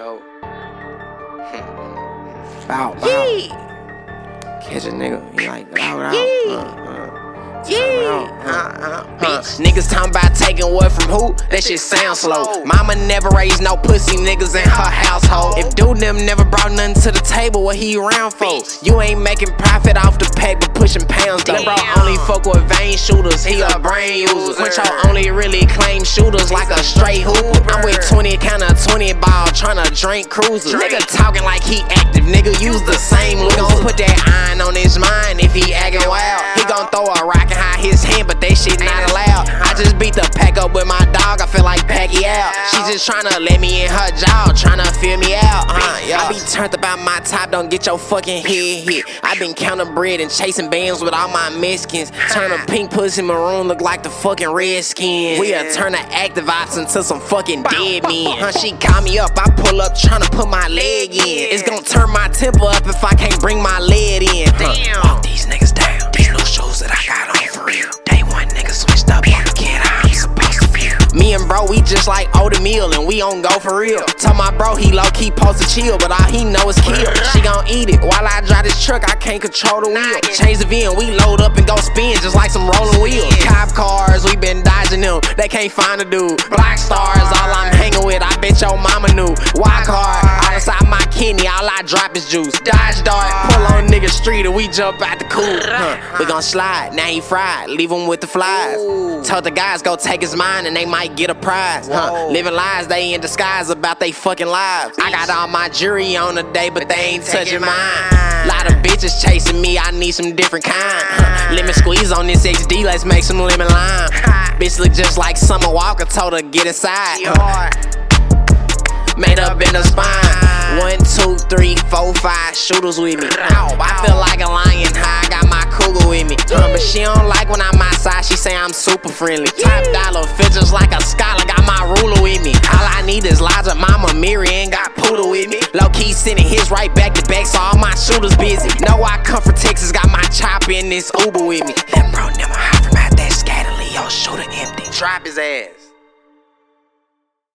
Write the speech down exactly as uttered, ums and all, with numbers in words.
yo. Bow, bow. Yeah. Catch a nigga, he like, bow, bow. Yeah. Uh, uh. Yeah. Uh, uh, uh. Niggas talking about taking what from who? That shit sound slow. Mama never raised no pussy niggas in her household. If dude them never brought nothing to the table, what he around for? You ain't making profit off the paper, pushing pounds though. Bro only fuck with vein shooters, he a brain user. Quincho only really claim shooters like a straight hooper. I'm with twenty kind of twenty ball, tryna drink cruisers. Nigga talking like he active, nigga use the same loser. Gon' put that iron on his mind if he acting wild. He gon' throw a rock and hide his hand, but that shit not allowed. I just beat the pack up with my dog, I feel like Pacquiao. She just tryna let me in her jaw, tryna feel me out. Uh, yeah. I be turned about my top, don't get your fucking head hit. I been counting bread and chasing bands with all my Mexicans. Turn a pink pussy maroon look like the fucking Redskins. We a turn the active ops into some fucking dead men. Huh, she call me up, I pull up tryna put my leg in. It's gon' turn my temper up if I can't bring my lead in. Huh. Walk these niggas down, these new shoes that I got on for real. Day one nigga switched up on the kid, I'm supposed to feel. Me and bro, we just like Oda Meal and we on go for real. Tell my bro he low-key supposed to chill, but all he know is kill. She gon' eat it while I drive this truck, I can't control the wheel. Change the V and we load up and go spin just like some rolling wheels. Cop cars, we been dodging them, they can't find a dude. Black stars, all I'm hanging with, I bet your mama knew. Wild card, all inside my kidney, all I drop is juice. Dodge dart, pull on nigga street and we jump out the coupe. Huh. We gon' slide, now he fried, leave him with the flies. Told the guys go take his mind and they might get a prize. Huh. Living lies, they in disguise about they fucking lives. I got all my jury on the day, but they ain't touching mine. Lot of bitches chasing me, I need some different kind. Huh. Lemon squeeze on this X D, let's make some lemon lime. Bitch look just like Summer Walker, told her get inside. Huh. Made up in the spine. One, two, three, four, five shooters with me. I feel like a lion high, I got my cougar with me. Uh, but she don't like when I'm outside, she say I'm super friendly. Top dollar, feel just like a scholar, got my ruler with me. All I need is Liza, Mama, Miri, and got Poodle with me. Low key sending his right back to back, so all my shooters busy. Know I come from Texas, got my chop in this Uber with me. That bro never hide from out that scatter, Leo shooter empty. Drop his ass.